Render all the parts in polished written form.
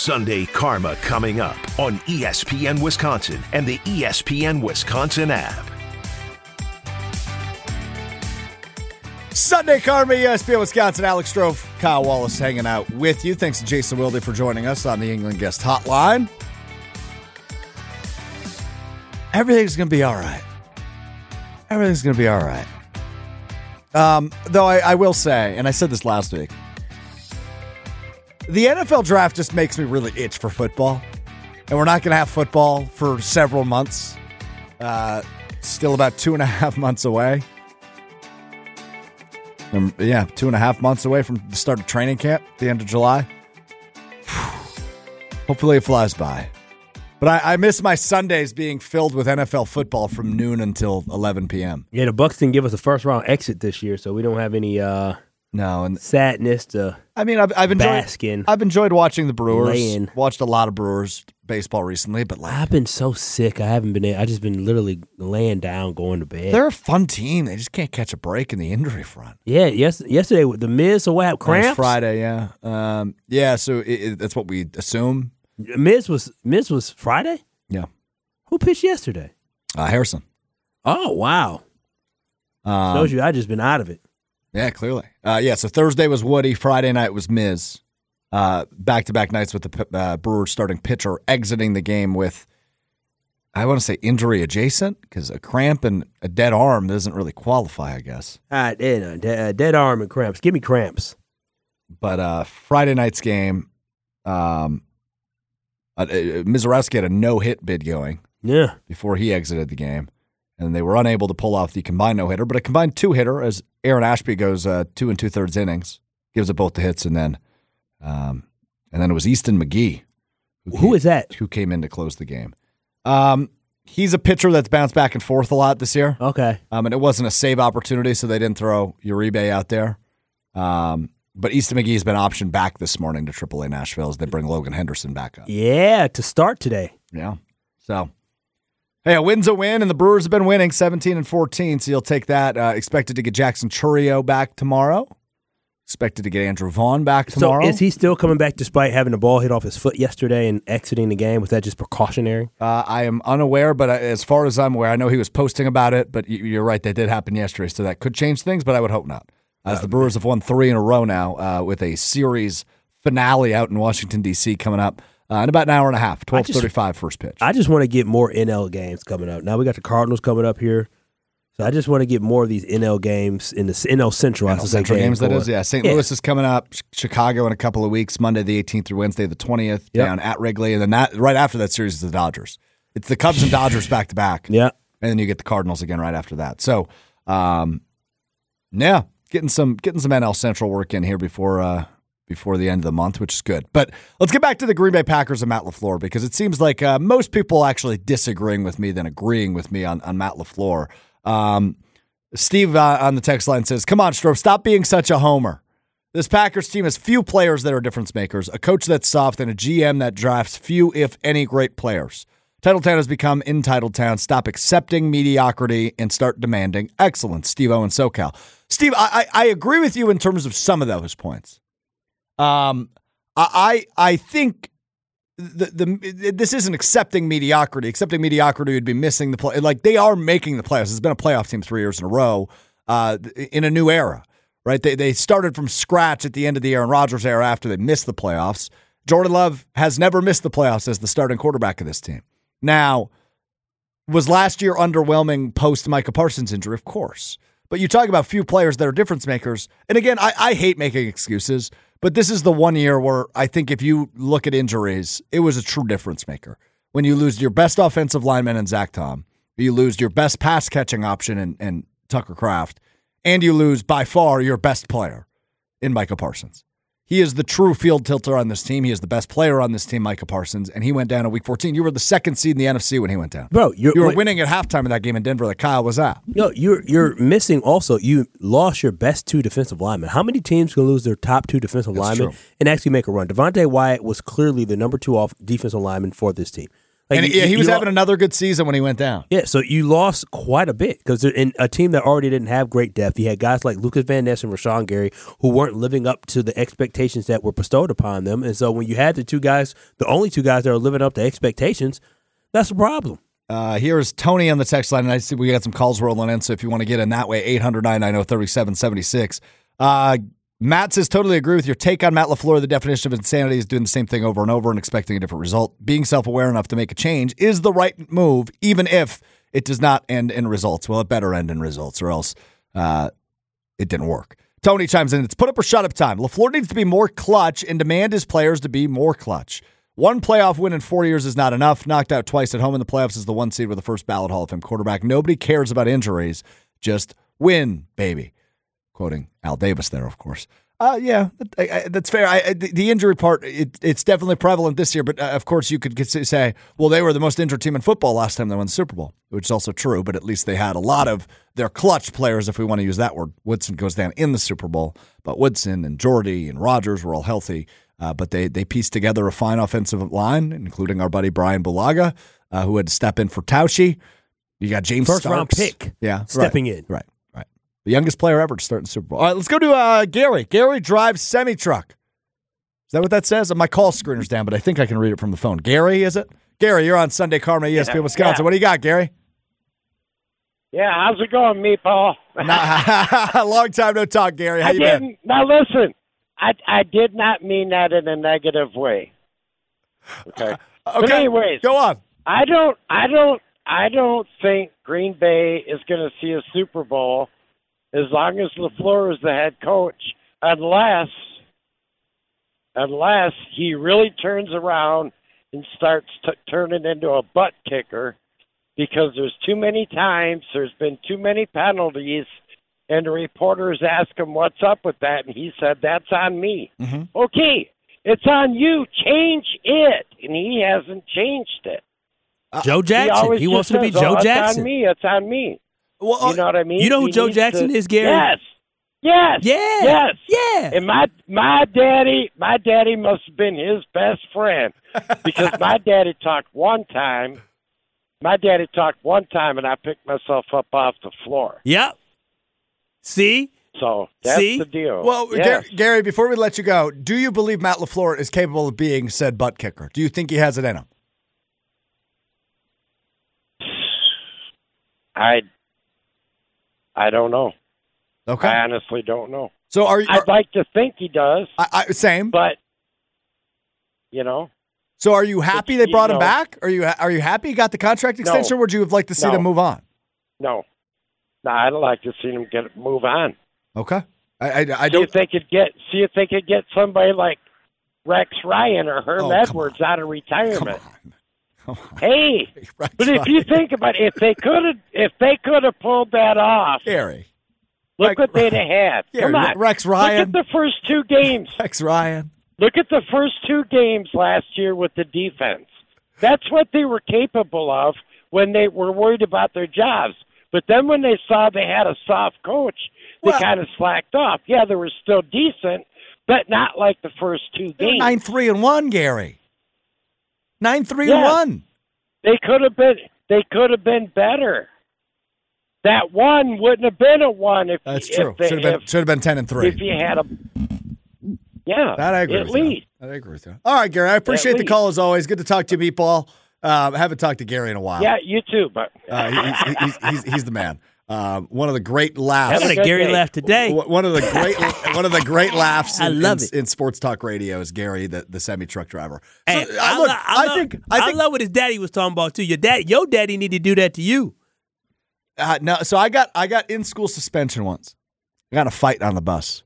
Sunday Karma coming up on ESPN Wisconsin and the ESPN Wisconsin app. Sunday Karma, ESPN Wisconsin. Alex Strofe, Kyle Wallace hanging out with you. Thanks to Jason Wilde for joining us on the England Guest Hotline. Everything's going to be all right. Everything's going to be all right. Though I will say, and I said this last week, the NFL draft just makes me really itch for football. And we're not going to have football for several months. Still about 2.5 months away. 2.5 months away from the start of training camp, the end of July. Hopefully it flies by. But I miss my Sundays being filled with NFL football from noon until 11 p.m. Yeah, the Bucs didn't give us a first-round exit this year, so we don't have any sadness to bask in. I've enjoyed watching the Brewers. Watched a lot of Brewers baseball recently, but I've been so sick. I just been literally laying down, going to bed. They're a fun team. They just can't catch a break in the injury front. Yeah, yesterday with the Miz, so what happened? Cramps? Last Friday, yeah. So that's what we assume. Miz was Friday? Yeah. Who pitched yesterday? Harrison. Oh, wow. Shows you I just been out of it. Yeah, clearly. So Thursday was Woody. Friday night was Miz. Back-to-back nights with the Brewers starting pitcher exiting the game with, I want to say injury adjacent, because a cramp and a dead arm doesn't really qualify, I guess. Dead arm and cramps. Give me cramps. But Friday night's game, Mizorowski had a no-hit bid going before he exited the game, and they were unable to pull off the combined no-hitter, but a combined two-hitter as Aaron Ashby goes 2 2/3 innings, gives it both the hits, and then it was Easton McGee. Who is that? Who came in to close the game. He's a pitcher that's bounced back and forth a lot this year. Okay. And it wasn't a save opportunity, so they didn't throw Uribe out there. But Easton McGee's been optioned back this morning to AAA Nashville as they bring Logan Henderson back up. Yeah, to start today. Yeah. So, hey, a win's a win, and the Brewers have been winning 17-14, so you'll take that. Expected to get Jackson Chourio back tomorrow. Expected to get Andrew Vaughn back tomorrow. So is he still coming back despite having a ball hit off his foot yesterday and exiting the game? Was that just precautionary? I am unaware, but as far as I'm aware, I know he was posting about it, but you're right, that did happen yesterday, so that could change things, but I would hope not. As the Brewers have won 3 in a row now with a series finale out in Washington, D.C. coming up in about an hour and a half, 12:35 first pitch. I just want to get more NL games coming up. Now we got the Cardinals coming up here. So I just want to get more of these NL games in the NL Central. NL Central games, that is, yeah. St. Louis is coming up, Chicago in a couple of weeks, Monday the 18th through Wednesday the 20th, down at Wrigley. And then right after that series is the Dodgers. It's the Cubs and Dodgers back-to-back. Yeah. And then you get the Cardinals again right after that. So, getting some NL Central work in here before the end of the month, which is good. But let's get back to the Green Bay Packers and Matt LaFleur, because it seems like most people actually disagreeing with me than agreeing with me on Matt LaFleur. Steve on the text line says, "Come on, Stroh, stop being such a homer. This Packers team has few players that are difference makers, a coach that's soft, and a GM that drafts few, if any, great players. Titletown has become entitled town. Stop accepting mediocrity and start demanding excellence." Steve O in SoCal. Steve, I agree with you in terms of some of those points. I think this isn't accepting mediocrity. Accepting mediocrity would be missing the play. Like, they are making the playoffs. It's been a playoff team 3 years in a row in a new era, right? They started from scratch at the end of the Aaron Rodgers era after they missed the playoffs. Jordan Love has never missed the playoffs as the starting quarterback of this team. Now, was last year underwhelming post Micah Parsons injury? Of course. But you talk about few players that are difference makers. And again, I hate making excuses, but this is the one year where I think if you look at injuries, it was a true difference maker. When you lose your best offensive lineman in Zach Tom, you lose your best pass catching option in Tucker Kraft, and you lose by far your best player in Micah Parsons. He is the true field tilter on this team. He is the best player on this team, Micah Parsons, and he went down in Week 14. You were the second seed in the NFC when he went down. Bro, you were winning at halftime in that game in Denver that Kyle was at. No, you're missing also. You lost your best 2 defensive linemen. How many teams can lose their top 2 defensive linemen and actually make a run? Devontae Wyatt was clearly the number 2 off defensive lineman for this team. Like, And he was having another good season when he went down. Yeah, so you lost quite a bit because in a team that already didn't have great depth, you had guys like Lucas Van Ness and Rashawn Gary who weren't living up to the expectations that were bestowed upon them. And so when you had the only two guys that are living up to expectations, that's a problem. Here's Tony on the text line, and I see we got some calls rolling in, so if you want to get in that way, 800-990-3776. Matt says, totally agree with your take on Matt LaFleur. The definition of insanity is doing the same thing over and over and expecting a different result. Being self-aware enough to make a change is the right move, even if it does not end in results. Well, it better end in results, or else it didn't work. Tony chimes in, it's put up or shut up time. LaFleur needs to be more clutch and demand his players to be more clutch. One playoff win in 4 years is not enough. Knocked out twice at home in the playoffs as the 1 seed with the first ballot Hall of Fame quarterback. Nobody cares about injuries. Just win, baby. Quoting Al Davis there, of course. Yeah, that's fair. The injury part, it's definitely prevalent this year, but of course you could say, well, they were the most injured team in football last time they won the Super Bowl, which is also true, but at least they had a lot of their clutch players, if we want to use that word. Woodson goes down in the Super Bowl, but Woodson and Jordy and Rodgers were all healthy, but they pieced together a fine offensive line, including our buddy Brian Bulaga, who had to step in for Tausch. You got James First Starks. round pick stepping in. Right. The youngest player ever to start in the Super Bowl. All right, let's go to Gary. Gary drives semi-truck. Is that what that says? My call screener's down, but I think I can read it from the phone. Gary, is it? Gary, you're on Sunday Karma, ESPN Wisconsin. What do you got, Gary? Yeah, how's it going, Meatball? Long time no talk, Gary. How you been? Now, listen, I did not mean that in a negative way. Okay. But anyways, go on. I don't think Green Bay is going to see a Super Bowl as long as LaFleur is the head coach, unless he really turns around and starts turning into a butt kicker, because there's too many times, there's been too many penalties, and the reporters ask him what's up with that, and he said, that's on me. Mm-hmm. Okay, it's on you. Change it. And he hasn't changed it. Joe Jackson. He wants to be Joe Jackson. It's on me. Well, you know what I mean? You know who Joe Jackson is, Gary? Yes. Yeah. And my daddy must have been his best friend, because my daddy talked one time, and I picked myself up off the floor. Yep. See? So that's the deal. Well, yes. Gary, before we let you go, do you believe Matt LaFleur is capable of being said butt kicker? Do you think he has it in him? I don't know. Okay. I honestly don't know. So I'd like to think he does. Same. But, you know. So are you happy they brought him back? Are you happy he got the contract extension, or would you have liked to see them move on? No, I'd like to see them move on. Okay. I don't see if they could get somebody like Rex Ryan or Herm Edwards out of retirement. Come on. Hey, but if you think about it, if they could have pulled that off, Gary, look what they'd have had. Gary, Come on, Rex Ryan. Look at the first two games. Rex Ryan. Look at the first two games last year with the defense. That's what they were capable of when they were worried about their jobs. But then when they saw they had a soft coach, they kind of slacked off. Yeah, they were still decent, but not like the first two games. 9-3-1, Gary. 9-3-1. They could have been better. That one wouldn't have been a one if that's true. Should have been 10-3 if you had a. Yeah, that I agree at with least. You. I agree with you. All right, Gary. I appreciate the call as always. Good to talk to you, Meatball. I haven't talked to Gary in a while. Yeah, you too. But he's the man. One of the great laughs. That's a Gary laugh today. One of the great laughs. I love it in sports talk radio is Gary, the semi truck driver. Hey, So, I love what his daddy was talking about too. Your daddy need to do that to you. No, so I got in school suspension once. I got in a fight on the bus,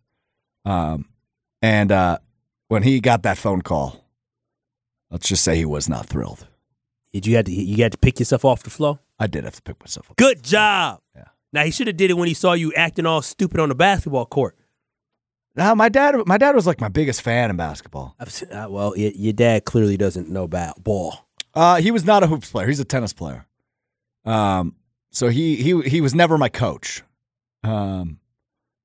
and when he got that phone call, let's just say he was not thrilled. Did you had to pick yourself off the floor? I did have to pick myself up. Good job. Yeah. Now he should have did it when he saw you acting all stupid on the basketball court. No, my dad was like my biggest fan in basketball. Well, your dad clearly doesn't know about ball. He was not a hoops player. He's a tennis player. So he was never my coach. When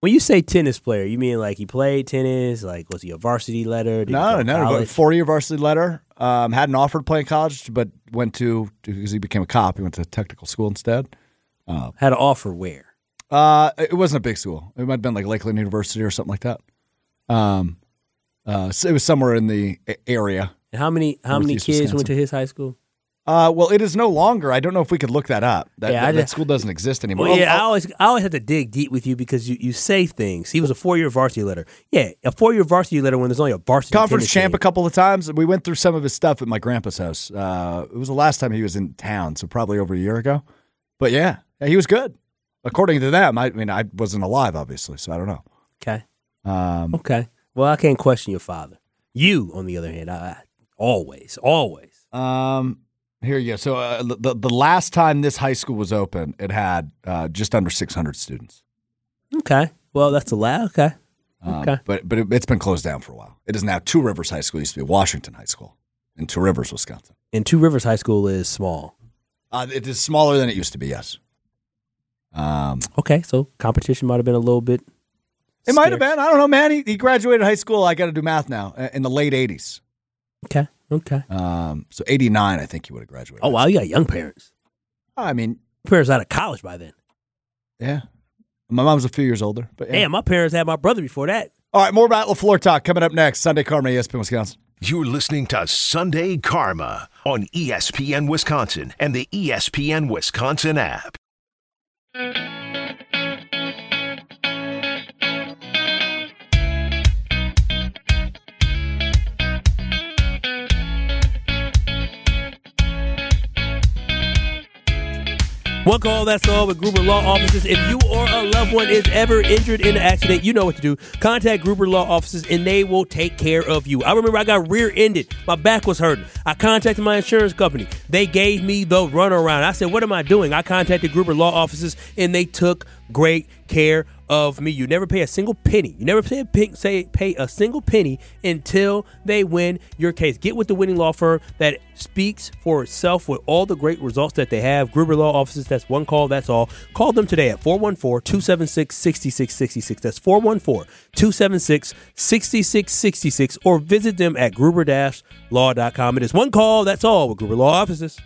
When you say tennis player, you mean like he played tennis? Like, was he a varsity letter? Did he go to No. college? 4-year varsity letter. Hadn't offered to play in college, but went to, because he became a cop, he went to technical school instead. Had an offer where? It wasn't a big school. It might have been like Lakeland University or something like that. So it was somewhere in the area. And how many Northeast kids Wisconsin. went to his high school? Well, it is no longer. I don't know if we could look that up. That school doesn't exist anymore. Well, yeah, I always have to dig deep with you because you say things. He was a 4-year varsity letter. Yeah, a 4-year varsity letter when there's only a varsity Conference tennis champ team. a couple of times. We went through some of his stuff at my grandpa's house. It was the last time he was in town, so probably over a year ago. But yeah, he was good. According to them. I mean, I wasn't alive, obviously, so I don't know. Okay. Okay. Well, I can't question your father. You, on the other hand, I always. Here you go. So the last time this high school was open, it had just under 600 students. Okay. Well, that's a lot. Okay. Okay. But it's been closed down for a while. It is now Two Rivers High School. It used to be Washington High School in Two Rivers, Wisconsin. And Two Rivers High School is small. It is smaller than it used to be, yes. Okay, so competition might have been a little bit It might have been. I don't know, man. He graduated high school, I got to do math now, in the late 80s. Okay. So 89, I think he would have graduated. Oh, wow, you got young parents. I mean, Parents out of college by then. yeah. My mom's a few years older. But yeah. Damn, my parents had my brother before that. All right, more about LaFleur talk coming up next. Sunday Karma, ESPN Wisconsin. You're listening to Sunday Karma on ESPN Wisconsin and the ESPN Wisconsin app. One call, that's all, with Gruber Law Offices. If you or a loved one is ever injured in an accident, you know what to do. Contact Gruber Law Offices, and they will take care of you. I remember I got rear-ended. My back was hurting. I contacted my insurance company. They gave me the runaround. I said, what am I doing? I contacted Gruber Law Offices, and they took great care of me. You never pay a single penny. You never pay a single penny until they win your case. Get with the winning law firm that speaks for itself with all the great results that they have. Gruber Law Offices, that's one call, that's all. Call them today at 414-276-6666. That's 414-276-6666, or visit them at gruber-law.com. It is one call, that's all, with Gruber Law Offices.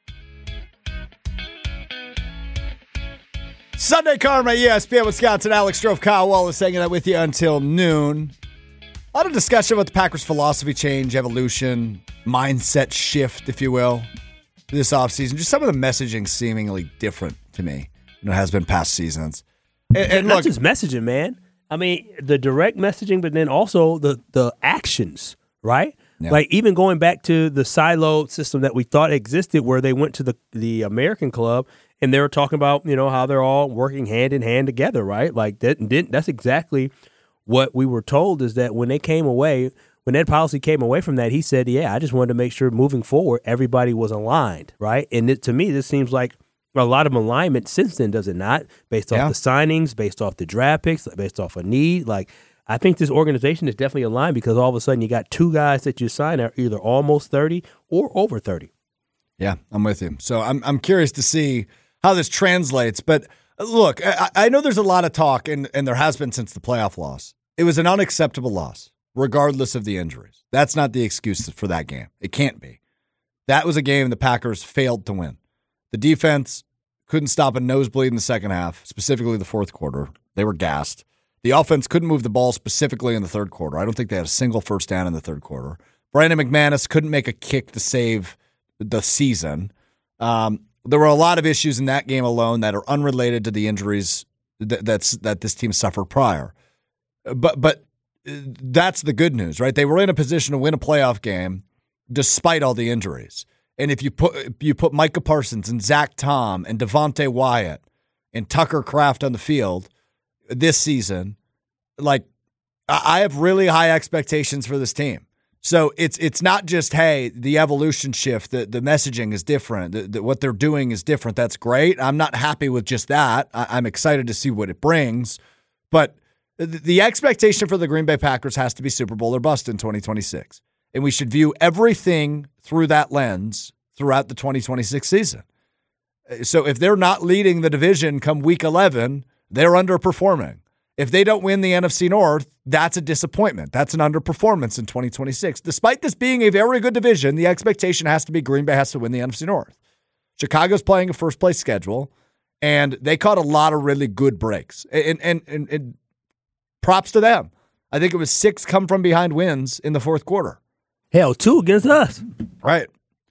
Sunday Karma, ESPN Wisconsin. Alex Strofe, Kyle Wallace hanging out with you until noon. A lot of discussion about the Packers' philosophy change, evolution, mindset shift, if you will, this offseason. Just some of the messaging seemingly different to me than it has been past seasons. And not look, just messaging, man. I mean, the direct messaging, but then also the actions, right? Yeah. Like even going back to the siloed system that we thought existed, where they went to the American club and they were talking about, you know, how they're all working hand in hand together, right? Like that's exactly what we were told, is that when that policy came away from that, he said, yeah, I just wanted to make sure moving forward, everybody was aligned, right? And to me, this seems like a lot of alignment since then, does it not? Based off the signings, based off the draft picks, based off a need. Like, I think this organization is definitely aligned, because all of a sudden you got two guys that you sign are either almost 30 or over 30. Yeah, I'm with you. So I'm curious to see how this translates. But look, I know there's a lot of talk, and there has been since the playoff loss. It was an unacceptable loss, regardless of the injuries. That's not the excuse for that game. It can't be. That was a game the Packers failed to win. The defense couldn't stop a nosebleed in the second half, specifically the fourth quarter. They were gassed. The offense couldn't move the ball, specifically in the third quarter. I don't think they had a single first down in the third quarter. Brandon McManus couldn't make a kick to save the season. There were a lot of issues in that game alone that are unrelated to the injuries that this team suffered prior. But that's the good news, right? They were in a position to win a playoff game despite all the injuries. And if you put Micah Parsons and Zach Tom and Devontae Wyatt and Tucker Kraft on the field this season, like, I have really high expectations for this team. So it's not just, hey, the evolution shift, the messaging is different, what they're doing is different. That's great. I'm not happy with just that. I'm excited to see what it brings. But the expectation for the Green Bay Packers has to be Super Bowl or bust in 2026. And we should view everything through that lens throughout the 2026 season. So if they're not leading the division come week 11, they're underperforming. If they don't win the NFC North, that's a disappointment. That's an underperformance in 2026. Despite this being a very good division, the expectation has to be Green Bay has to win the NFC North. Chicago's playing a first-place schedule, and they caught a lot of really good breaks. And props to them. I think it was 6 come-from-behind wins in the fourth quarter. Hell, 2 against us. Right.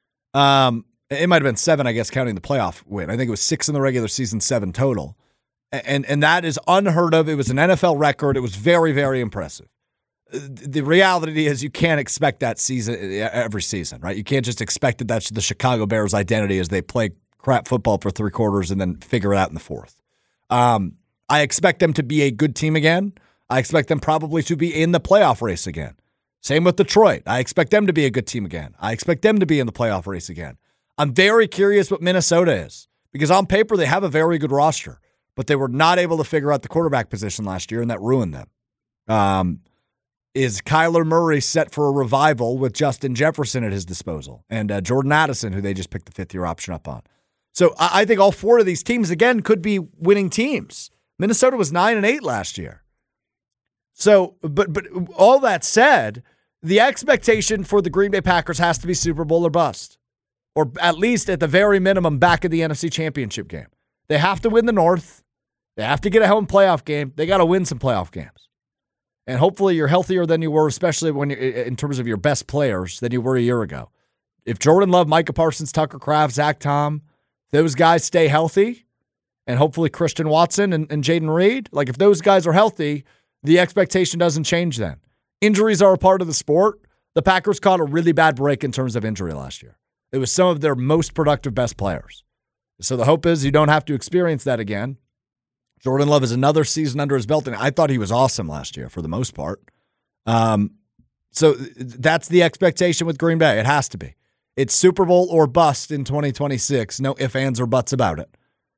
It might have been 7, I guess, counting the playoff win. I think it was 6 in the regular season, 7 total. And that is unheard of. It was an NFL record. It was very, very impressive. The reality is you can't expect that season every season, right? You can't just expect that that's the Chicago Bears' identity as they play crap football for 3 quarters and then figure it out in the fourth. I expect them to be a good team again. I expect them probably to be in the playoff race again. Same with Detroit. I expect them to be a good team again. I expect them to be in the playoff race again. I'm very curious what Minnesota is because on paper they have a very good roster, but they were not able to figure out the quarterback position last year, and that ruined them. Is Kyler Murray set for a revival with Justin Jefferson at his disposal and Jordan Addison, who they just picked the 5th-year option up on? So I think all 4 of these teams, again, could be winning teams. Minnesota was 9-8 last year. So, but all that said, the expectation for the Green Bay Packers has to be Super Bowl or bust, or at least at the very minimum back of the NFC Championship game. They have to win the North. They have to get a home playoff game. They got to win some playoff games. And hopefully you're healthier than you were, especially when you're, in terms of your best players, than you were a year ago. If Jordan Love, Micah Parsons, Tucker Kraft, Zach Tom, those guys stay healthy, and hopefully Christian Watson and Jaden Reed, like if those guys are healthy, the expectation doesn't change then. Injuries are a part of the sport. The Packers caught a really bad break in terms of injury last year. It was some of their most productive best players. So the hope is you don't have to experience that again. Jordan Love is another season under his belt, and I thought he was awesome last year for the most part. So that's the expectation with Green Bay. It has to be. It's Super Bowl or bust in 2026. No ifs, ands, or buts about it.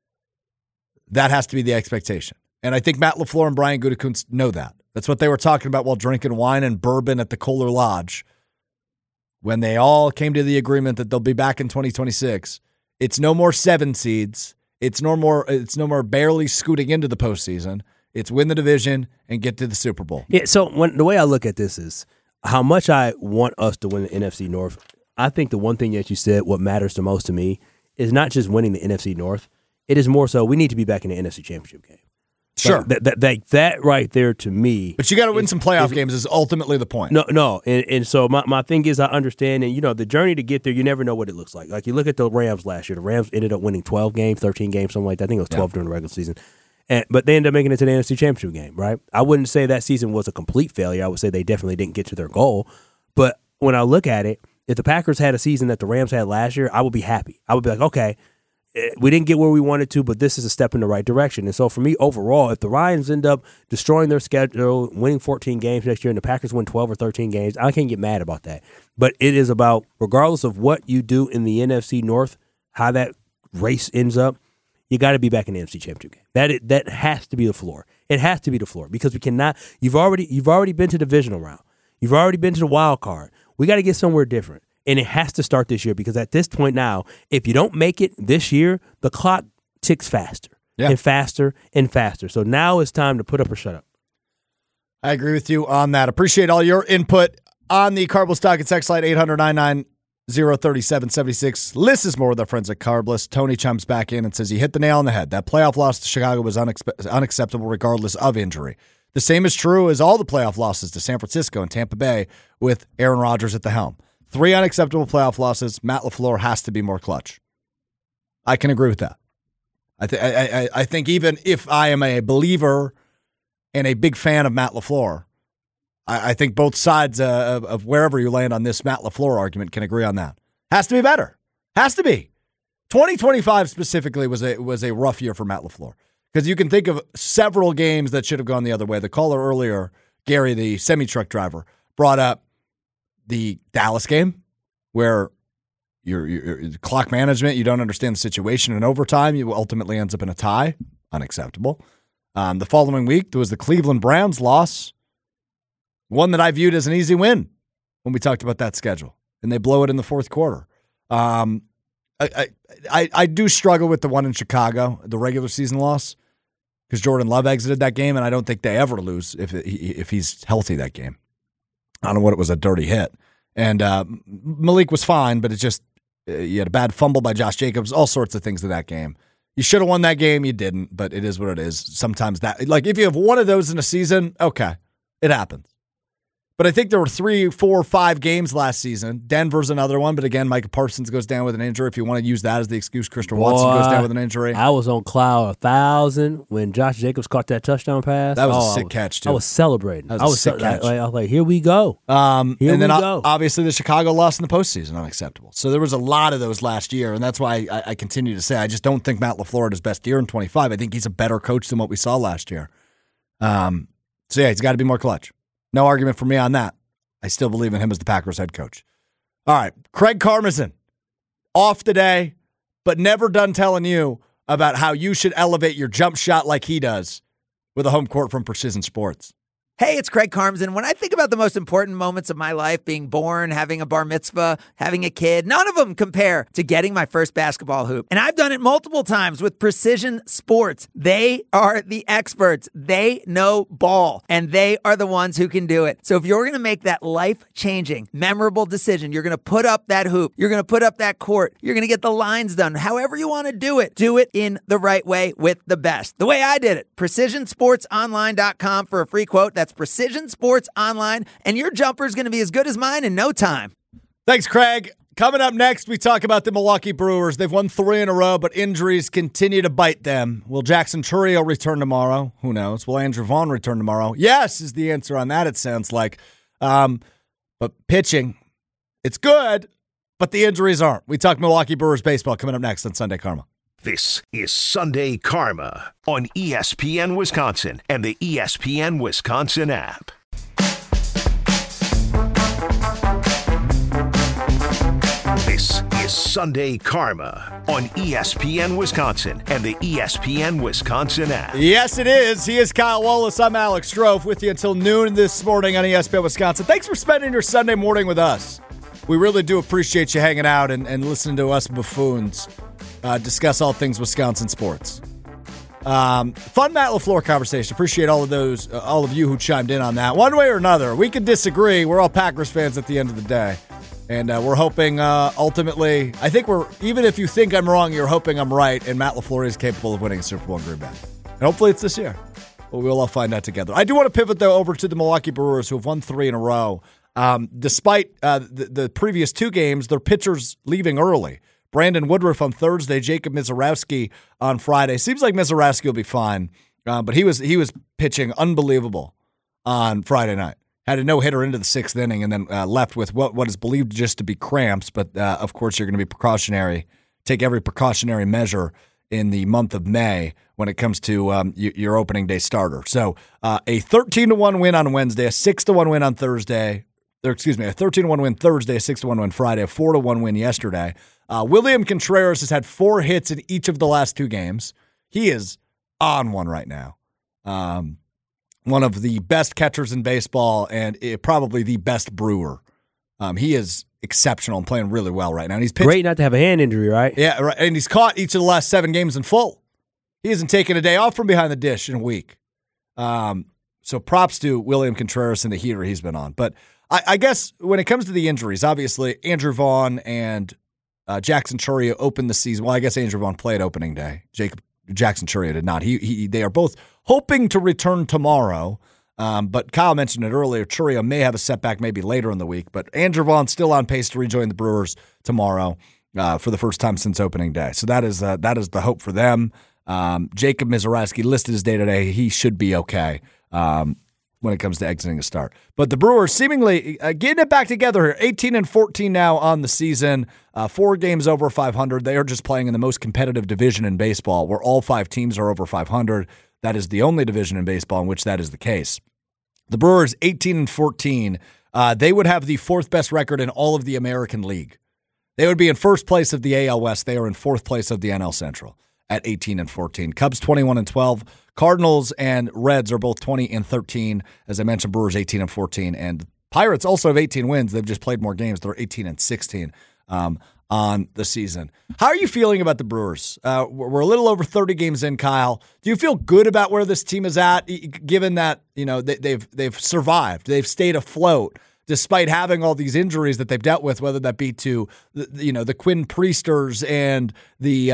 That has to be the expectation. And I think Matt LaFleur and Brian Gutekunst know that. That's what they were talking about while drinking wine and bourbon at the Kohler Lodge when they all came to the agreement that they'll be back in 2026. It's no more 7 seeds. It's no more barely scooting into the postseason. It's win the division and get to the Super Bowl. Yeah, so the way I look at this is how much I want us to win the NFC North. I think the one thing that you said, what matters the most to me, is not just winning the NFC North. It is more so we need to be back in the NFC Championship game. Sure. That right there to me. But you got to win some playoff games is ultimately the point. No. And so my thing is I understand, and, the journey to get there, you never know what it looks like. Like you look at the Rams last year. The Rams ended up winning 12 games, 13 games, something like that. I think it was 12 during the regular season. But they ended up making it to the NFC Championship game, right? I wouldn't say that season was a complete failure. I would say they definitely didn't get to their goal. But when I look at it, if the Packers had a season that the Rams had last year, I would be happy. I would be like, okay, we didn't get where we wanted to, but this is a step in the right direction. And so for me, overall, if the Ryans end up destroying their schedule, winning 14 games next year, and the Packers win 12 or 13 games, I can't get mad about that. But it is about, regardless of what you do in the NFC North, how that race ends up, you got to be back in the NFC Championship game. That has to be the floor. It has to be the floor because we cannot. You've already been to the divisional round. You've already been to the wild card. We got to get somewhere different. And it has to start this year because at this point now, if you don't make it this year, the clock ticks faster and faster and faster. So now it's time to put up or shut up. I agree with you on that. Appreciate all your input on the Carbless Talk and Text Line 800-990-3776. Liz is more with our friends at Carbless. Tony chimes back in and says, you hit the nail on the head. That playoff loss to Chicago was unacceptable regardless of injury. The same is true as all the playoff losses to San Francisco and Tampa Bay with Aaron Rodgers at the helm. 3 unacceptable playoff losses. Matt LaFleur has to be more clutch. I can agree with that. I think even if I am a believer and a big fan of Matt LaFleur, I think both sides of wherever you land on this Matt LaFleur argument can agree on that. Has to be better. Has to be. 2025 specifically was a rough year for Matt LaFleur because you can think of several games that should have gone the other way. The caller earlier, Gary, the semi-truck driver, brought up the Dallas game where your clock management, you don't understand the situation in overtime, you ultimately ends up in a tie. Unacceptable. The following week, there was the Cleveland Browns loss, one that I viewed as an easy win when we talked about that schedule, and they blow it in the fourth quarter. I do struggle with the one in Chicago, the regular season loss. because Jordan Love exited that game, and I don't think they ever lose if he's healthy that game. I don't know what it was, a dirty hit. And Malik was fine, but it's just you had a bad fumble by Josh Jacobs, all sorts of things in that game. You should have won that game. You didn't, but it is what it is. Sometimes that, like if you have one of those in a season, okay, it happens. But I think there were 3, 4, 5 games last season. Denver's another one, but again, Micah Parsons goes down with an injury. If you want to use that as the excuse, Christian Watson goes down with an injury. I was on cloud 1,000 when Josh Jacobs caught that touchdown pass. That was a sick catch, too. I was celebrating. That was a sick catch. I was like, here we go. Obviously, the Chicago loss in the postseason, unacceptable. So there was a lot of those last year, and that's why I continue to say I just don't think Matt LaFleur had his best year in 25. I think he's a better coach than what we saw last year. So yeah, he's got to be more clutch. No argument for me on that. I still believe in him as the Packers head coach. All right, Craig Karmazin, off today, but never done telling you about how you should elevate your jump shot like he does with a home court from Precision Sports. Hey, it's Craig Karmazin. When I think about the most important moments of my life, being born, having a bar mitzvah, having a kid, none of them compare to getting my first basketball hoop. And I've done it multiple times with Precision Sports. They are the experts. They know ball, and they are the ones who can do it. So if you're going to make that life-changing, memorable decision, you're going to put up that hoop, you're going to put up that court, you're going to get the lines done, however you want to do it in the right way with the best. The way I did it, PrecisionSportsOnline.com for a free quote. That's Precision Sports Online, and your jumper is going to be as good as mine in no time. Thanks, Craig. Coming up next, we talk about the Milwaukee Brewers. They've won 3 in a row, but injuries continue to bite them. Will Jackson Chourio return tomorrow? Who knows? Will Andrew Vaughn return tomorrow? Yes is the answer on that, it sounds like. But pitching, it's good, but the injuries aren't. We talk Milwaukee Brewers baseball coming up next on Sunday Karma. This is Sunday Karma on ESPN Wisconsin and the ESPN Wisconsin app. This is Sunday Karma on ESPN Wisconsin and the ESPN Wisconsin app. Yes, it is. He is Kyle Wallace. I'm Alex Strofe with you until noon this morning on ESPN Wisconsin. Thanks for spending your Sunday morning with us. We really do appreciate you hanging out and listening to us buffoons discuss all things Wisconsin sports. Fun Matt LaFleur conversation. Appreciate all of you who chimed in on that. One way or another, we could disagree. We're all Packers fans at the end of the day. And we're hoping ultimately, I think even if you think I'm wrong, you're hoping I'm right, and Matt LaFleur is capable of winning a Super Bowl in Green Bay. And hopefully it's this year. But we'll all find out together. I do want to pivot, though, over to the Milwaukee Brewers, who have won 3 in a row. Despite the previous 2 games, their pitchers leaving early. Brandon Woodruff on Thursday, Jacob Misiorowski on Friday. Seems like Misiorowski will be fine, but he was pitching unbelievable on Friday night. Had a no-hitter into the 6th inning and then left with what is believed just to be cramps, but of course you're going to be precautionary. Take every precautionary measure in the month of May when it comes to your opening day starter. So a 13-1 win on Wednesday, a 6-1 win on Thursday, a 13-1 win Thursday, a 6-1 win Friday, a 4-1 win yesterday. William Contreras has had 4 hits in each of the last 2 games. He is on one right now. One of the best catchers in baseball and probably the best brewer. He is exceptional and playing really well right now. And he's pitched, great not to have a hand injury, right? Yeah, right. And he's caught each of the last 7 games in full. He hasn't taken a day off from behind the dish in a week. So props to William Contreras and the heater he's been on. But I guess when it comes to the injuries, obviously Andrew Vaughn and Jackson Chourio opened the season. Well, I guess Andrew Vaughn played opening day. Jackson Chourio did not. They are both hoping to return tomorrow. But Kyle mentioned it earlier. Chourio may have a setback maybe later in the week. But Andrew Vaughn's still on pace to rejoin the Brewers tomorrow for the first time since opening day. So that is the hope for them. Jacob Misiorowski listed his day today. He should be okay when it comes to exiting a start. But the Brewers seemingly getting it back together here. 18-14 now on the season. 4 games over 500. They are just playing in the most competitive division in baseball, where all 5 teams are over 500. That is the only division in baseball in which that is the case. The Brewers, 18-14. They would have the 4th best record in all of the American League. They would be in 1st place of the AL West. They are in 4th place of the NL Central at 18-14. Cubs 21-12. Cardinals and Reds are both 20-13. As I mentioned, Brewers 18-14. And Pirates also have 18 wins. They've just played more games. They're 18-16. on the season. How are you feeling about the Brewers? We're a little over 30 games in, Kyle. Do you feel good about where this team is at, given that they've survived, they've stayed afloat despite having all these injuries that they've dealt with, whether that be to the Quinn Priesters and the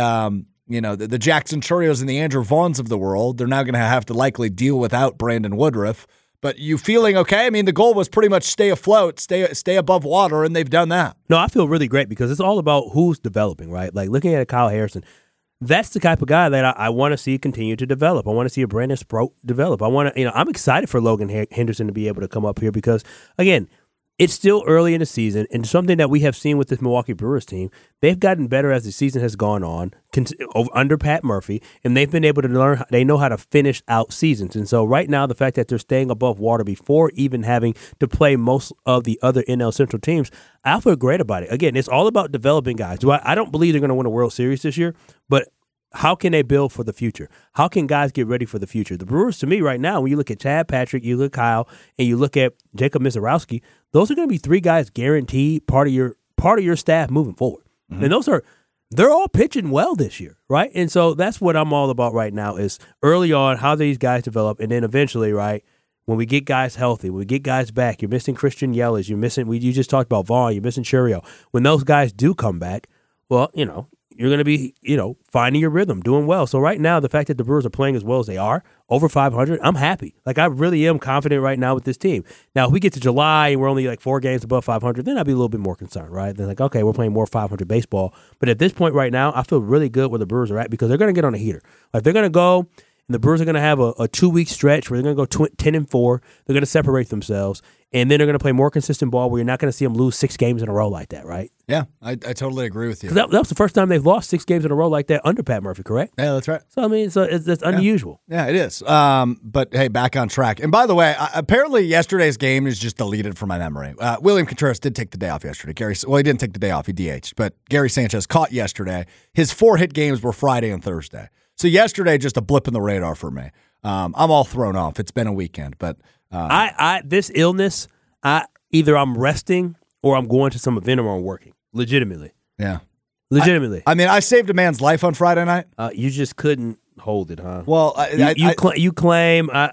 Jackson Churios and the Andrew Vaughns of the world? They're now going to have to likely deal without Brandon Woodruff. But you feeling okay? I mean, the goal was pretty much stay afloat, stay above water, and they've done that. No, I feel really great because it's all about who's developing, right? Like looking at Kyle Harrison, that's the type of guy that I want to see continue to develop. I want to see a Brandon Sproat develop. I'm excited for Logan Henderson to be able to come up here because, again, it's still early in the season, and something that we have seen with this Milwaukee Brewers team, they've gotten better as the season has gone on under Pat Murphy, and they've been able to learn. They know how to finish out seasons. And so right now, the fact that they're staying above water before even having to play most of the other NL Central teams, I feel great about it. Again, it's all about developing guys. I don't believe they're going to win a World Series this year, but how can they build for the future? How can guys get ready for the future? The Brewers, to me, right now, when you look at Chad Patrick, you look at Kyle, and you look at Jacob Misiorowski, those are going to be three guys guaranteed part of your staff moving forward. Mm-hmm. And they're all pitching well this year, right? And so that's what I'm all about right now is early on how these guys develop, and then eventually, right, when we get guys healthy, when we get guys back, you're missing Christian Yelich, you just talked about Vaughn, you're missing Churio. When those guys do come back, well, you're going to be, finding your rhythm, doing well. So right now, the fact that the Brewers are playing as well as they are, over 500, I'm happy. Like, I really am confident right now with this team. Now, if we get to July and we're only like 4 games above 500, then I'd be a little bit more concerned, right? Then like, okay, we're playing more 500 baseball. But at this point right now, I feel really good where the Brewers are at because they're going to get on a heater. Like, they're going to go, and the Brewers are going to have a 2-week stretch where they're going to go 10-4. They're going to separate themselves. And then they're going to play more consistent ball where you're not going to see them lose 6 games in a row like that, right? Yeah, I totally agree with you. That was the first time they've lost 6 games in a row like that under Pat Murphy, correct? Yeah, that's right. So, it's unusual. Yeah, it is. But, hey, back on track. And by the way, apparently yesterday's game is just deleted from my memory. William Contreras did take the day off yesterday. He didn't take the day off. He DH'd. But Gary Sanchez caught yesterday. His 4 hit games were Friday and Thursday. So yesterday, just a blip in the radar for me. I'm all thrown off. It's been a weekend. But this illness, either I'm resting or I'm going to some event or I'm working. Legitimately. Yeah. Legitimately. I saved a man's life on Friday night. You just couldn't hold it, huh? Well, you claim I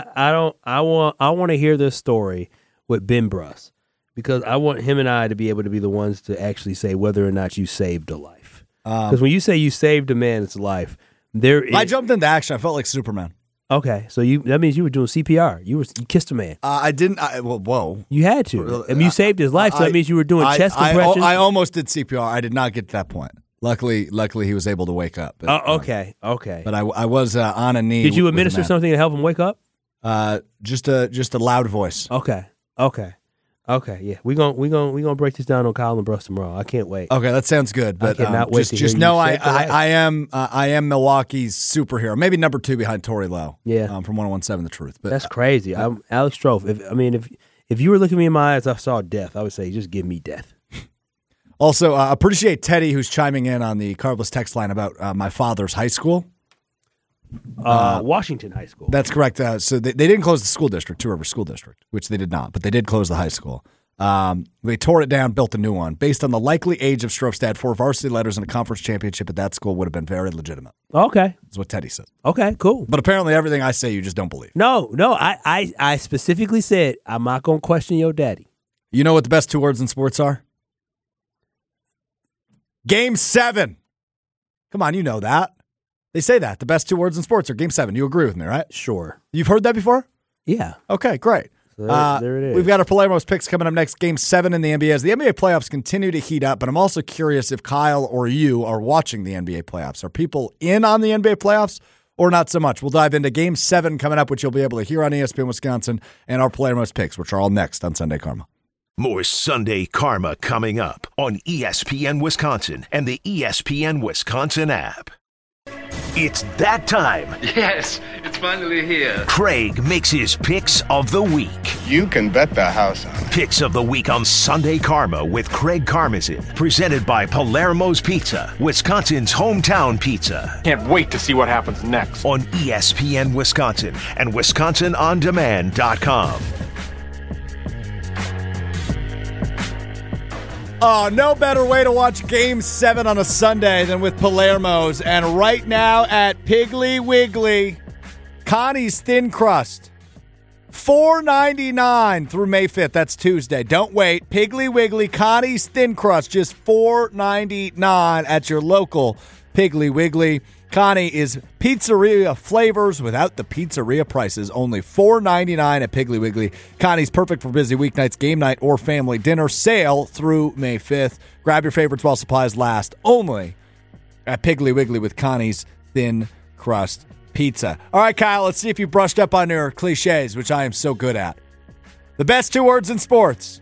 want to hear this story with Ben Bruss because I want him and I to be able to be the ones to actually say whether or not you saved a life. Because when you say you saved a man's life, I jumped into action. I felt like Superman. Okay, so that means you were doing CPR. You kissed a man. I didn't. Whoa. You had to. You saved his life, so that means you were doing chest compressions. I almost did CPR. I did not get to that point. Luckily, he was able to wake up. But, okay. But I was on a knee. Did you administer something to help him wake up? Just a loud voice. Okay, yeah, we gonna break this down on Kyle and Bruss tomorrow. I can't wait. Okay, that sounds good. But I cannot wait. Just know I am Milwaukee's superhero, maybe number 2 behind Torey Lowe. Yeah, from 101.7 The Truth. But that's crazy. I'm Alex Strofe. If you were looking me in my eyes, I saw death. I would say, just give me death. Also, appreciate Teddy who's chiming in on the Carbless text line about my father's high school. Washington High School. That's correct. So they didn't close the school district, Two River School District, which they did not, but they did close the high school. They tore it down, built a new one. Based on the likely age of Strofe's dad, 4 varsity letters and a conference championship at that school would have been very legitimate. Okay. That's what Teddy said. Okay, cool. But apparently everything I say you just don't believe. No, I specifically said I'm not going to question your daddy. You know what the best 2 words in sports are? Game 7. Come on, you know that. They say that. The best 2 words in sports are Game 7. You agree with me, right? Sure. You've heard that before? Yeah. Okay, great. So there it is. We've got our Palermo's picks coming up next. Game 7 in the NBA as the NBA playoffs continue to heat up, but I'm also curious if Kyle or you are watching the NBA playoffs. Are people in on the NBA playoffs or not so much? We'll dive into Game 7 coming up, which you'll be able to hear on ESPN Wisconsin, and our Palermo's picks, which are all next on Sunday Karma. More Sunday Karma coming up on ESPN Wisconsin and the ESPN Wisconsin app. It's that time. Yes, it's finally here. Craig makes his picks of the week. You can bet the house on it. Picks of the week on Sunday Karma with Craig Karmazin. Presented by Palermo's Pizza, Wisconsin's hometown pizza. Can't wait to see what happens next. On ESPN Wisconsin and WisconsinOnDemand.com. Oh, no better way to watch Game 7 on a Sunday than with Palermo's. And right now at Piggly Wiggly, Connie's Thin Crust, $4.99 through May 5th. That's Tuesday. Don't wait. Piggly Wiggly, Connie's Thin Crust, just $4.99 at your local Piggly Wiggly. Connie is pizzeria flavors without the pizzeria prices. Only $4.99 at Piggly Wiggly. Connie's perfect for busy weeknights, game night, or family dinner. Sale through May 5th. Grab your favorites while supplies last. Only at Piggly Wiggly with Connie's Thin Crust Pizza. All right, Kyle, let's see if you brushed up on your cliches, which I am so good at. The best 2 words in sports.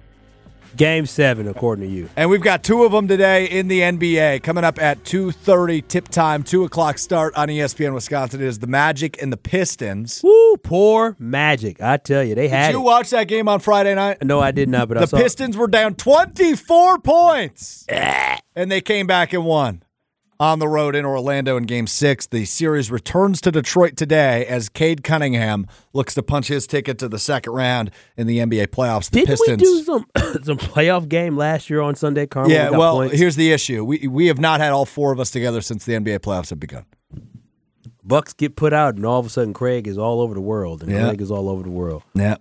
Game 7, according to you. And we've got 2 of them today in the NBA. Coming up at 2:30 tip time, 2 o'clock start on ESPN Wisconsin. It is the Magic and the Pistons. Woo, poor Magic. I tell you, they had Did you watch that game on Friday night? No, I did not, but I saw the Pistons were down 24 points. And they came back and won on the road in Orlando in Game 6. The series returns to Detroit today as Cade Cunningham looks to punch his ticket to the second round in the NBA playoffs. The Didn't Pistons, we do some playoff game last year on Sunday, Carmel? Yeah, well, points? here's the issue. We have not had all 4 of us together since the NBA playoffs have begun. Bucks get put out, and all of a sudden Craig is all over the world, and Craig is all over the world. Yeah.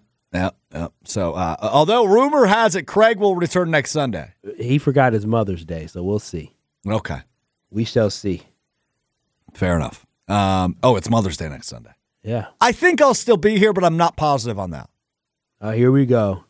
So, although rumor has it Craig will return next Sunday. He forgot his Mother's Day, so we'll see. Okay. We shall see. Fair enough. It's Mother's Day next Sunday. Yeah. I think I'll still be here, but I'm not positive on that. Here we go.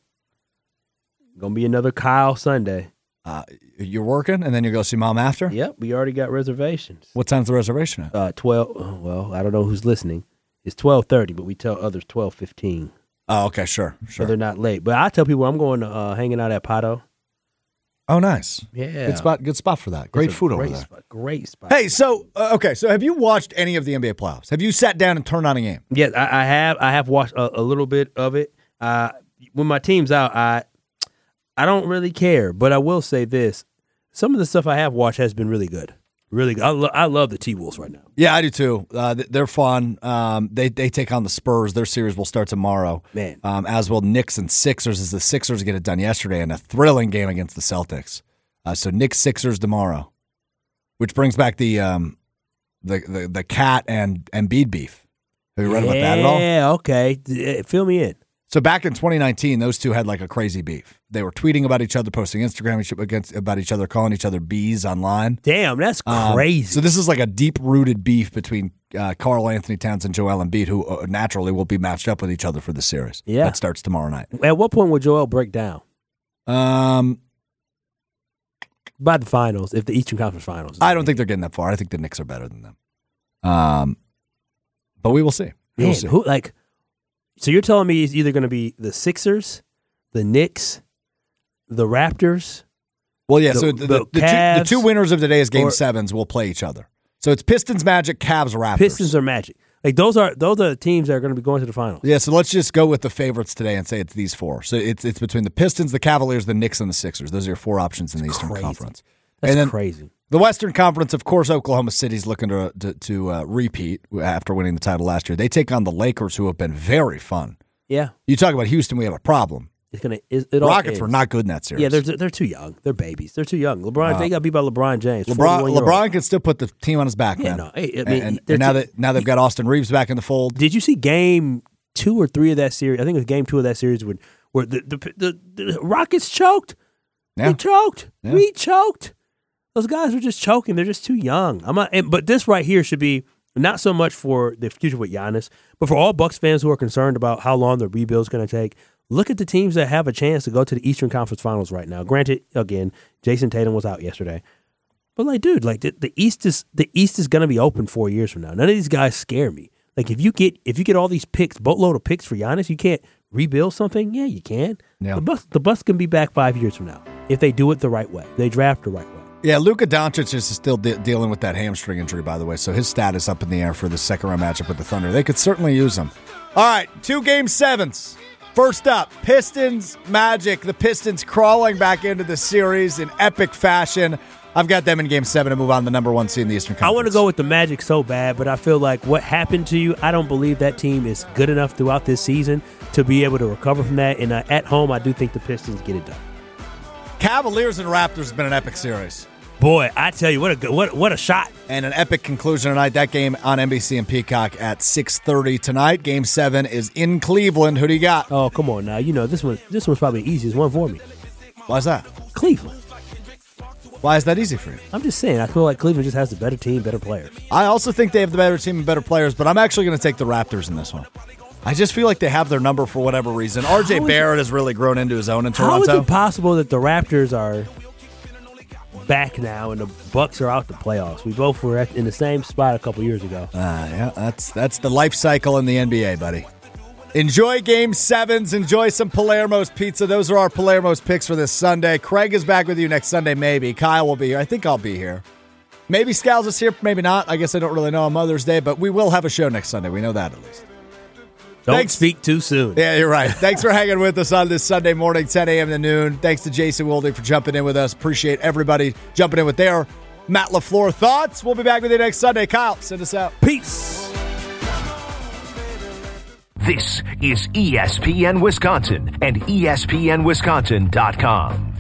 Gonna be another Kyle Sunday. You're working, and then you go see Mom after? Yep, we already got reservations. What time's the reservation at? 12. Well, I don't know who's listening. It's 12:30, but we tell others 12:15. Oh, okay, sure. So they're not late. But I tell people I'm going to hanging out at Pato. Oh, nice. Yeah. Good spot for that. Great food over there. Great spot. Hey, so have you watched any of the NBA playoffs? Have you sat down and turned on a game? Yes, I have. I have watched a little bit of it. When my team's out, I don't really care. But I will say this. Some of the stuff I have watched has been really good. Really good. I love the T-Wolves right now. Yeah, I do too. They're fun. They take on the Spurs. Their series will start tomorrow. Man. As will Knicks and Sixers, as the Sixers get it done yesterday in a thrilling game against the Celtics. So Knicks Sixers tomorrow, which brings back the Cat and Embiid beef. Have you read about that at all? Yeah. Okay. Fill me in. So back in 2019, those two had like a crazy beaf. They were tweeting about each other, posting Instagram about each other, calling each other bees online. Damn, that's crazy. So this is like a deep-rooted beef between Karl Anthony Towns and Joel Embiid, who naturally will be matched up with each other for the series. Yeah. That starts tomorrow night. At what point will Joel break down? By the finals, if the Eastern Conference Finals. I don't think they're getting that far. I think the Knicks are better than them. But we will see. Man, so you're telling me it's either going to be the Sixers, the Knicks, the Raptors? Well, yeah. The two winners of today's Game 7s will play each other. So it's Pistons, Magic, Cavs, Raptors. Pistons or Magic. Like those are the teams that are going to be going to the finals. Yeah. So let's just go with the favorites today and say it's these 4. So it's between the Pistons, the Cavaliers, the Knicks, and the Sixers. Those are your 4 options in the Eastern Conference. That's crazy. The Western Conference, of course, Oklahoma City's looking to repeat after winning the title last year. They take on the Lakers, who have been very fun. Yeah. You talk about Houston, we have a problem. Rockets were not good in that series. Yeah, they're too young. They're babies. They're too young. LeBron, they got beat by LeBron James. LeBron can still put the team on his back, man. No, and now they've got Austin Reeves back in the fold. Did you see Game 2 or 3 of that series? I think it was Game 2 of that series where the Rockets choked. Yeah. They choked. Yeah. We choked. Those guys were just choking. They're just too young. But this right here should be not so much for the future with Giannis, but for all Bucks fans who are concerned about how long the rebuild's going to take. Look at the teams that have a chance to go to the Eastern Conference Finals right now. Granted, again, Jason Tatum was out yesterday, but the East is going to be open 4 years from now. None of these guys scare me. Like if you get all these picks, boatload of picks for Giannis, you can't rebuild something. Yeah, you can. Yeah. The Bucks can be back 5 years from now if they do it the right way. They draft the right way. Yeah, Luka Doncic is still dealing with that hamstring injury, by the way, so his status up in the air for the second-round matchup with the Thunder. They could certainly use him. All right, 2 Game 7s. First up, Pistons, Magic. The Pistons crawling back into the series in epic fashion. I've got them in Game 7 to move on to the number 1 seed in the Eastern Conference. I want to go with the Magic so bad, but I feel like what happened to you, I don't believe that team is good enough throughout this season to be able to recover from that. And at home, I do think the Pistons get it done. Cavaliers and Raptors has been an epic series. Boy, I tell you, what a shot. And an epic conclusion tonight. That game on NBC and Peacock at 6:30 tonight. Game 7 is in Cleveland. Who do you got? Oh, come on now. You know, this one's probably the easiest one for me. Why is that? Cleveland. Why is that easy for you? I'm just saying, I feel like Cleveland just has the better team, better players. I also think they have the better team and better players, but I'm actually going to take the Raptors in this one. I just feel like they have their number for whatever reason. RJ Barrett has really grown into his own in Toronto. How is it possible that the Raptors are back now and the Bucks are out the playoffs? We both were in the same spot a couple years ago. Yeah, that's the life cycle in the NBA, buddy. Enjoy Game 7s. Enjoy some Palermo's pizza. Those are our Palermo's picks for this Sunday. Craig is back with you next Sunday, maybe. Kyle will be here. I think I'll be here. Maybe Scals is here, maybe not. I guess I don't really know on Mother's Day, but we will have a show next Sunday. We know that at least. Don't speak too soon. Yeah, you're right. Thanks for hanging with us on this Sunday morning, 10 a.m. to noon. Thanks to Jason Wilding for jumping in with us. Appreciate everybody jumping in with their Matt LaFleur thoughts. We'll be back with you next Sunday. Kyle, send us out. Peace. This is ESPN Wisconsin and ESPNWisconsin.com.